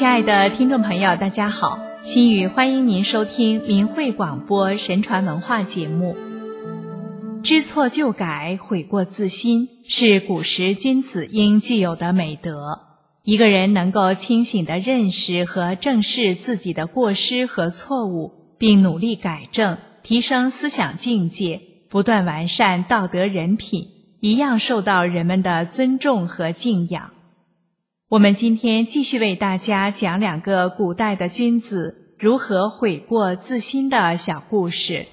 亲爱的听众朋友，大家好，心语欢迎您收听明慧广播神传文化节目。知错就改，悔过自新，是古时君子应具有的美德。一个人能够清醒地认识和正视自己的过失和错误，并努力改正，提升思想境界，不断完善道德人品，一样受到人们的尊重和敬仰。我们今天继续为大家讲两个古代的君子如何悔过自新的小故事。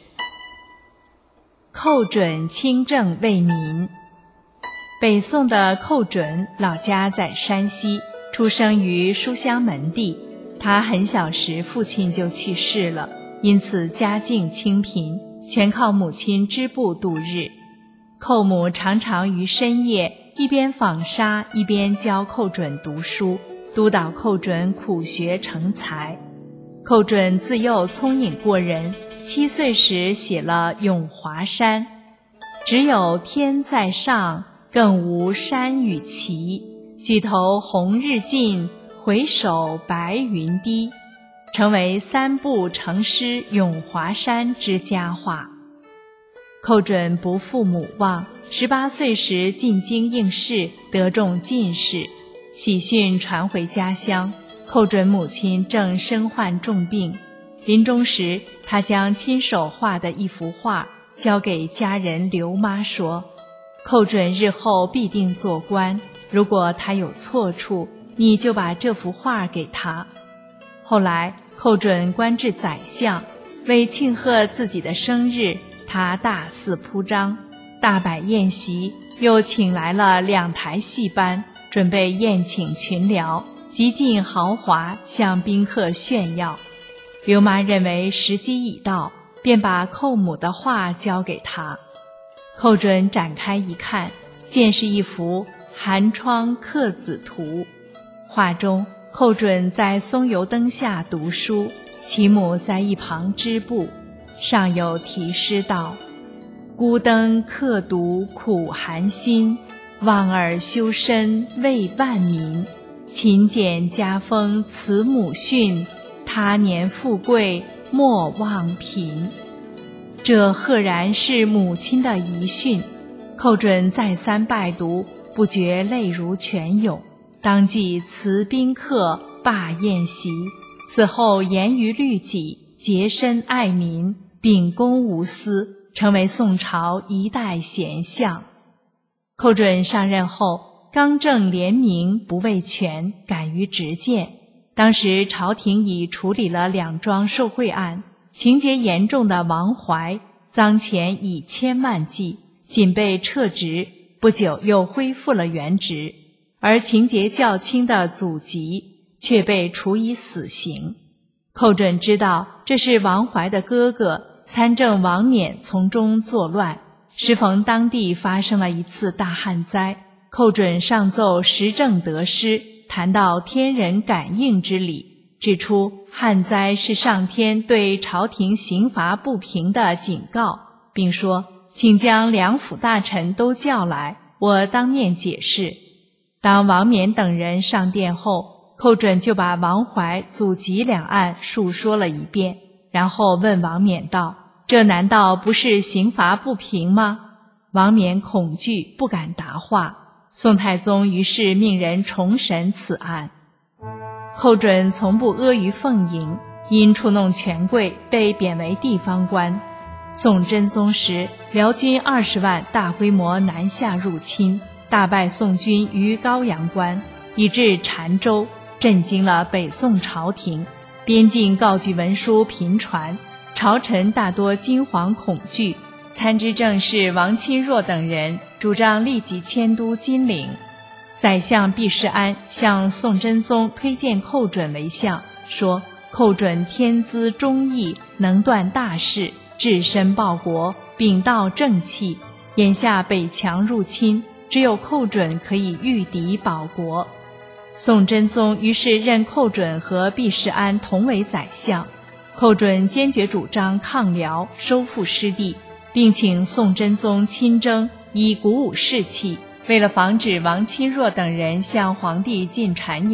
寇准清正为民。北宋的寇准老家在山西，出生于书香门第。他很小时父亲就去世了，因此家境清贫，全靠母亲织布度日。寇母常常于深夜一边纺纱一边教寇准读书，督导寇准苦学成才。寇准自幼聪颖过人，7岁时写了《咏华山》：只有天在上，更无山与齐，举头红日近，回首白云低，成为3部成诗《咏华山》之佳话。寇准不负母望，18岁时进京应试，得中进士。喜讯传回家乡，寇准母亲正身患重病。临终时，他将亲手画的一幅画交给家人刘妈说：寇准日后必定做官，如果他有错处，你就把这幅画给他。后来寇准官至宰相，为庆贺自己的生日，他大肆铺张，大摆宴席，又请来了2台戏班，准备宴请群僚，极尽豪华，向宾客炫耀。刘妈认为时机已到，便把寇母的画交给他。寇准展开一看，见是一幅寒窗客子图。画中寇准在松油灯下读书，其母在一旁织布，上有题诗道：孤灯刻读苦寒心，望尔修身为万民，勤俭家风慈母训，他年富贵莫忘贫。这赫然是母亲的遗训。寇准再三拜读，不觉泪如泉涌，当即辞宾客，罢宴席。此后严于律己，洁身爱民，秉公无私，成为宋朝一代贤相。寇准上任后，刚正廉明，不畏权，敢于直谏。当时朝廷已处理了2桩受贿案，情节严重的王怀赃钱以千万计，仅被撤职，不久又恢复了原职；而情节较轻的祖籍却被处以死刑。寇准知道这是王怀的哥哥参政王冕从中作乱，时逢当地发生了一次大旱灾，寇准上奏时政得失，谈到天人感应之理，指出旱灾是上天对朝廷刑罚不平的警告，并说请将2府大臣都叫来，我当面解释。当王冕等人上殿后，寇准就把王怀祖籍2案述说了一遍，然后问王冕道：这难道不是刑罚不平吗？王冕恐惧，不敢答话。宋太宗于是命人重审此案。寇准从不阿谀奉迎，因触弄权贵被贬为地方官。宋真宗时，辽军20万大规模南下入侵，大败宋军于高阳关，以至澶州，震惊了北宋朝廷。边境告举文书频传，朝臣大多惊惶恐惧。参知政事王钦若等人主张立即迁都金陵。宰相毕世安向宋真宗推荐寇准为相，说寇准天资忠义，能断大事，置身报国，秉道正气，眼下北强入侵，只有寇准可以御敌保国。宋真宗于是任寇准和毕世安同为宰相。寇准坚决主张抗辽，收复失地，并请宋真宗亲征，以鼓舞士气。为了防止王钦若等人向皇帝进谗言，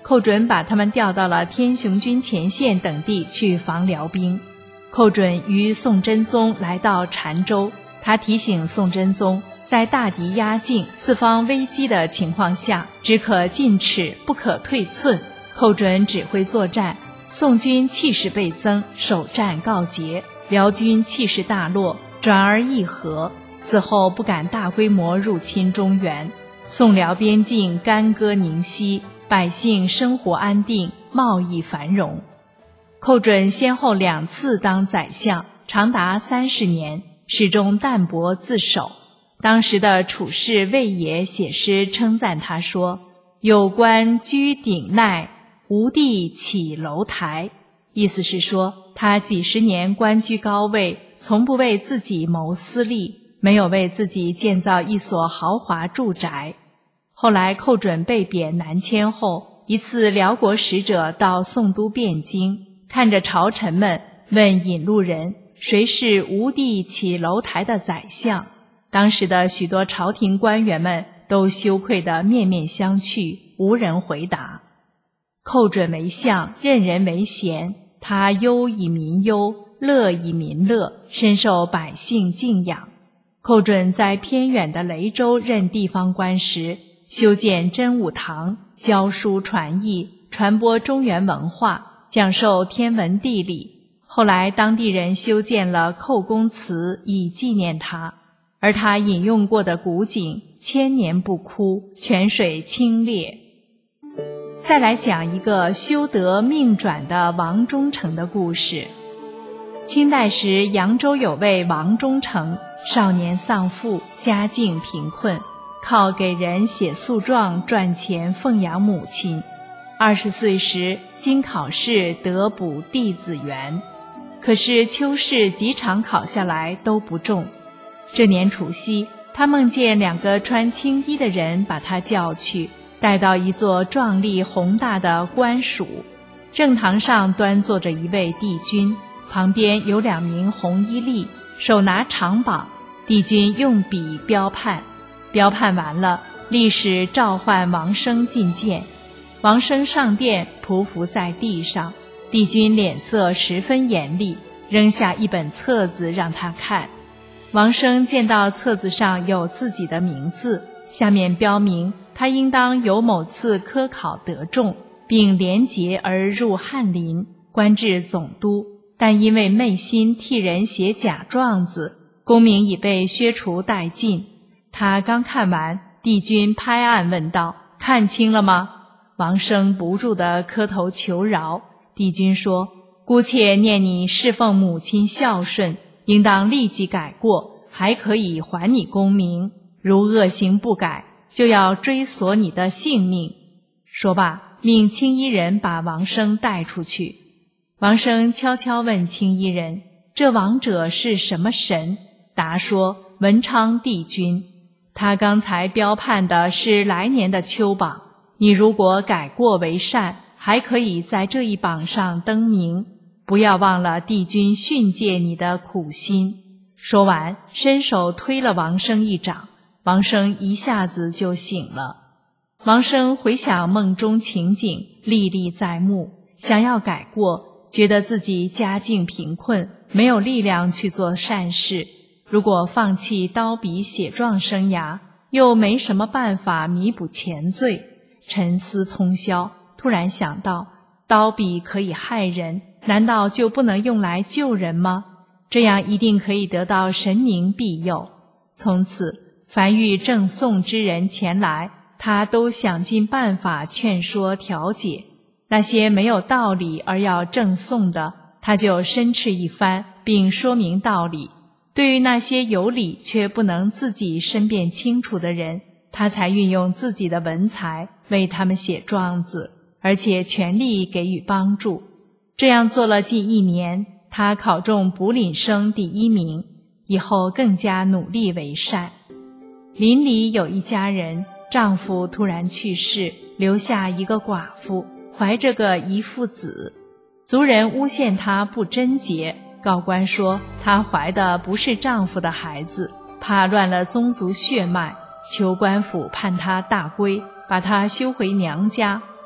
寇准把他们调到了天雄军前线等地去防辽兵。寇准与宋真宗来到澶州，他提醒宋真宗，在大敌压境、四方危机的情况下，只可进尺，不可退寸。寇准指挥作战，宋军气势倍增，首战告捷，辽军气势大落，转而议和。此后不敢大规模入侵中原，宋辽边境干戈宁息，百姓生活安定，贸易繁荣。寇准先后2次当宰相，长达30年，始终淡泊自守。当时的处士魏野写诗称赞他说：“有官居顶鼐，无地起楼台。”意思是说，他几十年官居高位，从不为自己谋私利，没有为自己建造一所豪华住宅。后来寇准被贬南迁后，一次辽国使者到宋都汴京，看着朝臣们，问引路人谁是无地起楼台的宰相。当时的许多朝廷官员们都羞愧得面面相觑，无人回答。寇准为相，任人为贤，他忧以民忧，乐以民乐，深受百姓敬仰。寇准在偏远的雷州任地方官时，修建真武堂，教书传译，传播中原文化，讲授天文地理。后来当地人修建了寇公祠以纪念他，而他引用过的古井千年不枯，泉水清冽。再来讲一个修得命转的王忠诚的故事。清代时，扬州有位王忠诚，少年丧父，家境贫困，靠给人写诉状赚钱奉养母亲。20岁时，经考试得补弟子员，可是秋试几场考下来都不中。这年除夕，他梦见2个穿青衣的人把他叫去，带到一座壮丽宏大的官署，正堂上端坐着一位帝君，旁边有2名红衣吏，手拿长榜。帝君用笔标判，标判完了，历使召唤王生觐见。王生上殿，匍匐在地上，帝君脸色十分严厉，扔下一本册子让他看。王生见到册子上有自己的名字，下面标明他应当有某次科考得中，并连结而入翰林，官至总督，但因为昧心替人写假状子，功名已被削除殆尽。他刚看完，帝君拍案问道：“看清了吗？”王生不住地磕头求饶。帝君说：“姑且念你侍奉母亲孝顺，应当立即改过，还可以还你功名。如恶行不改，就要追索你的性命。”说罢，命青衣人把王生带出去。王生悄悄问青衣人：“这王者是什么神？”答说：“文昌帝君。他刚才标判的是来年的秋榜，你如果改过为善，还可以在这一榜上登名，不要忘了帝君训诫你的苦心。”说完，伸手推了王生一掌，王生一下子就醒了。王生回想梦中情景，历历在目，想要改过，觉得自己家境贫困，没有力量去做善事，如果放弃刀笔写状生涯，又没什么办法弥补前罪。沉思通宵，突然想到，刀笔可以害人，难道就不能用来救人吗？这样一定可以得到神明庇佑。从此，凡遇赠送之人前来，他都想尽办法劝说调解。那些没有道理而要赠送的，他就申斥一番，并说明道理。对于那些有理却不能自己申辩清楚的人，他才运用自己的文才为他们写状子，而且全力给予帮助。这样做了近1年，他考中补廪生第1名，以后更加努力为善。邻里有一家人，丈夫突然去世，留下一个寡妇，怀着个遗腹子。族人诬陷她不贞洁，告官说她怀的不是丈夫的孩子，怕乱了宗族血脉，求官府判她大归，把她休回娘家，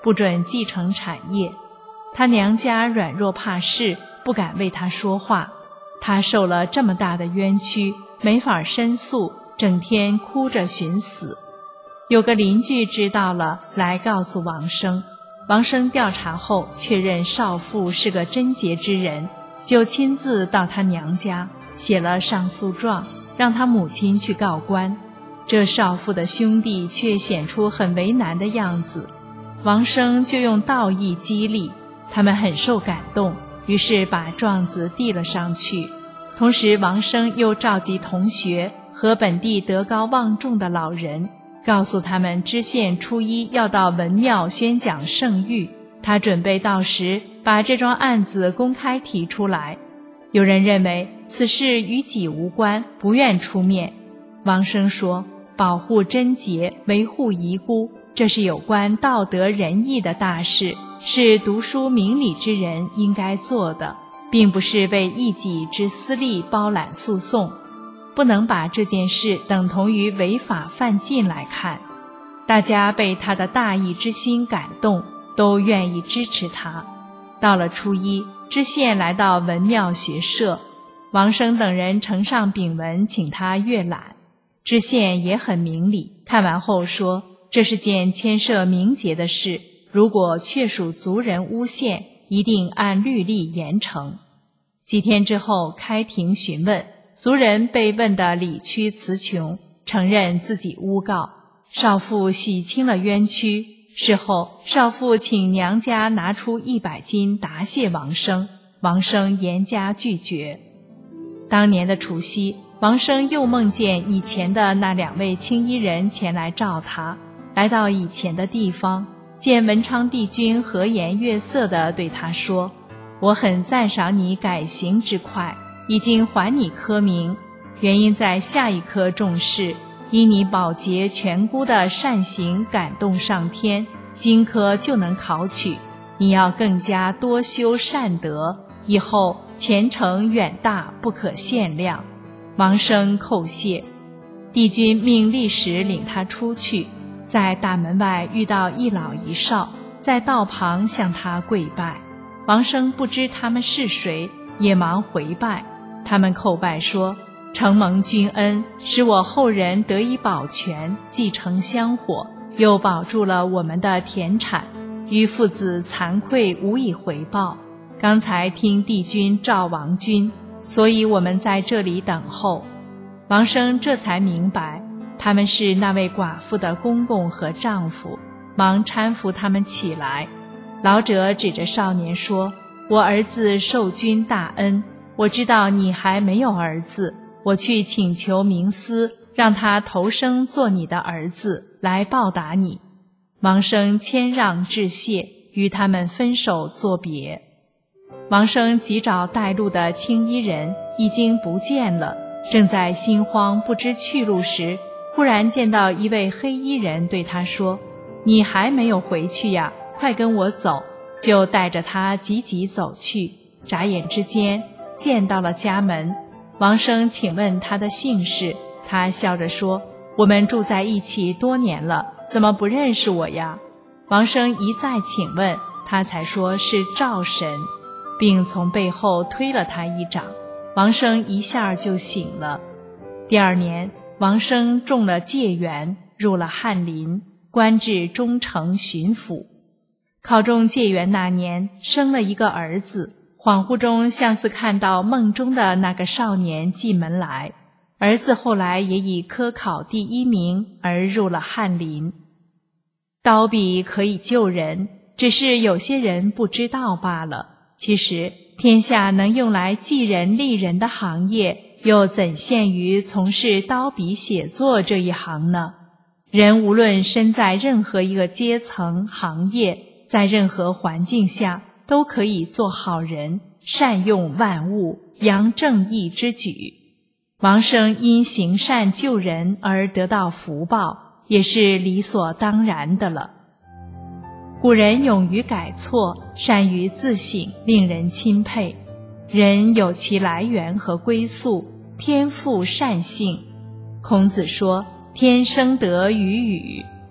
不准继承产业。他娘家软弱怕事，不敢为他说话。他受了这么大的冤屈，没法申诉，整天哭着寻死。有个邻居知道了，来告诉王生。王生调查后确认少妇是个贞洁之人，就亲自到他娘家写了上诉状，让他母亲去告官。这少妇的兄弟却显出很为难的样子，王生就用道义激励，他们很受感动，于是把状子递了上去。同时王生又召集同学和本地德高望重的老人，告诉他们知县初一要到文庙宣讲圣谕，他准备到时把这桩案子公开提出来。有人认为此事与己无关，不愿出面。王生说，保护贞洁，维护遗孤，这是有关道德仁义的大事，是读书明理之人应该做的，并不是为一己之私利包揽诉讼，不能把这件事等同于违法犯禁来看。大家被他的大义之心感动，都愿意支持他。到了初一，知县来到文庙学社，王生等人呈上禀文请他阅览。知县也很明理，看完后说，这是件牵涉名节的事，如果确属族人诬陷，一定按律例严惩。几天之后开庭询问，族人被问得理屈词穷，承认自己诬告，少妇洗清了冤屈。事后少妇请娘家拿出100金答谢王生，王生严加拒绝。当年的除夕，王生又梦见以前的那2位青衣人前来召他，来到以前的地方，见文昌帝君和颜悦色地对他说，我很赞赏你改行之快，已经还你科名，原因在下一科重视，因你保洁全姑的善行感动上天，今科就能考取，你要更加多修善德，以后前程远大，不可限量。王生叩谢。帝君命立时领他出去，在大门外遇到一老一少，在道旁向他跪拜。王生不知他们是谁，也忙回拜。他们叩拜说，承蒙君恩，使我后人得以保全，继承香火，又保住了我们的田产，于父子惭愧，无以回报。刚才听帝君召王君，所以我们在这里等候。王生这才明白，他们是那位寡妇的公公和丈夫，忙搀扶他们起来。老者指着少年说，我儿子受君大恩，我知道你还没有儿子，我去请求冥司，让他投生做你的儿子，来报答你。王生谦让致谢，与他们分手作别。王生急找带路的青衣人，已经不见了，正在心慌不知去路时，忽然见到一位黑衣人对他说，你还没有回去呀，快跟我走，就带着他急急走去。眨眼之间见到了家门，王生请问他的姓氏，他笑着说，我们住在一起多年了，怎么不认识我呀？王生一再请问，他才说是赵神，并从背后推了他一掌，王生一下就醒了。第2年，王生中了解元，入了翰林，官至中丞巡抚。考中解元那年，生了一个儿子，恍惚中像似看到梦中的那个少年进门来。儿子后来也以科考第1名而入了翰林。刀笔可以救人，只是有些人不知道罢了。其实天下能用来济人利人的行业，又怎限于从事刀笔写作这一行呢？人无论身在任何一个阶层行业，在任何环境下，都可以做好人，善用万物，扬正义之举。王生因行善救人而得到福报，也是理所当然的了。古人勇于改错，善于自省，令人钦佩。人有其来源和归宿，天赋善性。孔子说，天生得于予。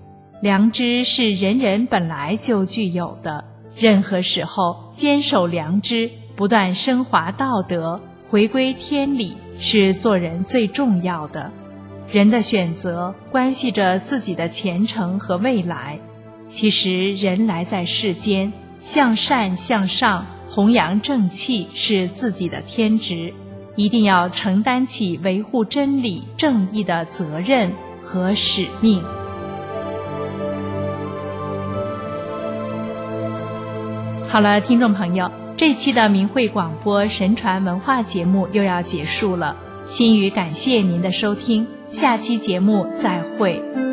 良知是人人本来就具有的，任何时候坚守良知，不断升华道德，回归天理，是做人最重要的。人的选择关系着自己的前程和未来。其实人来在世间，向善向上，弘扬正气是自己的天职，一定要承担起维护真理正义的责任和使命。好了，听众朋友，这期的明慧广播神传文化节目又要结束了，心语感谢您的收听，下期节目再会。